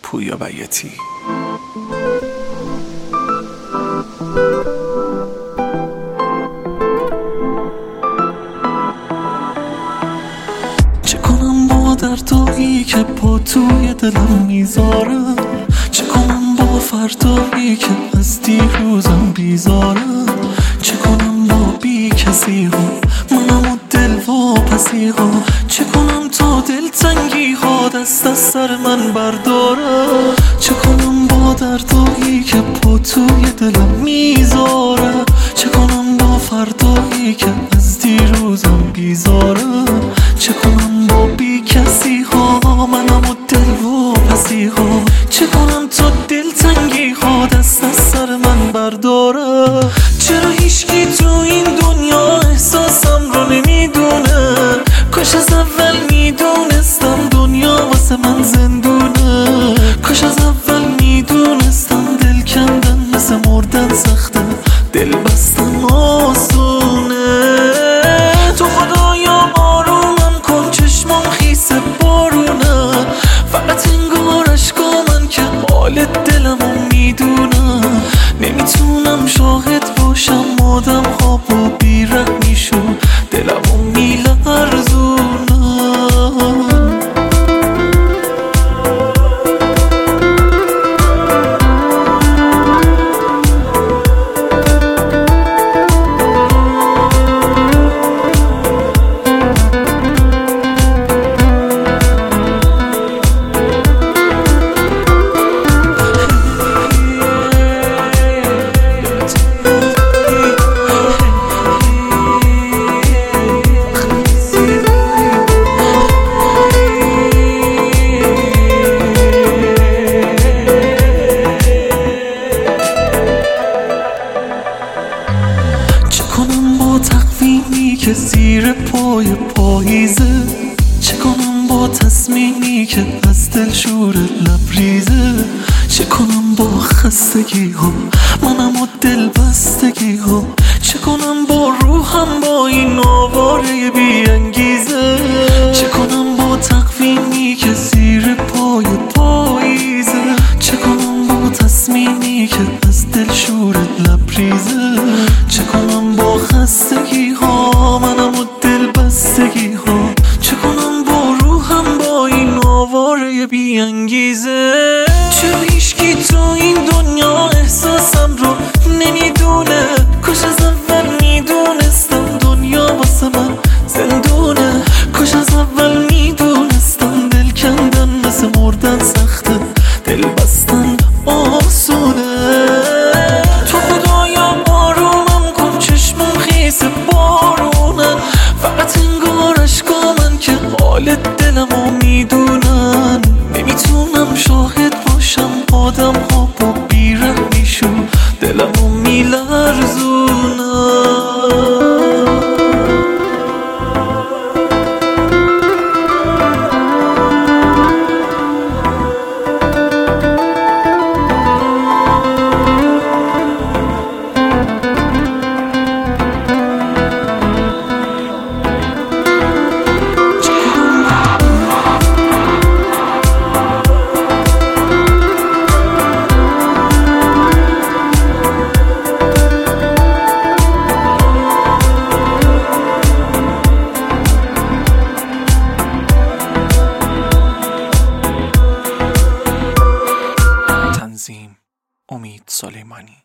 پویا بیاتی. چه کنم با دردایی که پا توی دلم میذارم، چه کنم با فردایی که از دیروزم بیزارم، چه کنم با بی کسی ها منم و دل واپسی ها، چه کنم تا دلتنگی ها دست از سر من بردارم، چه کنم با دردایی که پا توی دلم میذارم، چه کنم با فردایی که از دیروزم بیزارم، چه کنم با بی کسی ها منم و دل واپسی ها، چه کنم تا دلتنگی ها دست از سر من بردارم. چرا هیچکی تو این دنیا احساسم رو نمیدونه؟ کاش از اول میدونستم دنیا واسه من زندونه، کاش از اول میدونستم دل کندن مثل مردن سخته، دل بستن آسونه. تو خدایا آرومم کن، چشمم خیس بارونه، فقط انگار اشکا من که حال دلمو میدونم، نمیتونم شاهد باشم آدم ها با بیرحمیشون دلمو میلرزونم. تقویمی که زیر پای پاییزه، چه کنم با تصمیمی که از دل شور لبریزه، چه کنم با خستگی ها منم و دل بستگی ها، چه کنم با روحم با این آواره بی انگیزه، چه کنم با تقویمی که زیر پای پاییزه، چه کنم با تصمیمی که از دل شور لبریزه، چه کنم با خستگی ها منم و دل بستگی ها، چه کنم با روحم با این آواره بی انگیزه. چرا هیچکی تو این دنیا احساسم رو نمیدونه؟ کاش از اول میدونستم دنیا واسه من زندونه، کاش از اول میدونستم دل کندن مثل مردن سخته، دل بستن آسونه. تو خدایا آرومم کن، چشمم خیس بارونه، فقط انگار اشکا من که حال دلمو میدونن، نمیتونم شاهد باشم آدم ها با بیرحمیشون دلمو میلرزونن. امید سلیمانی.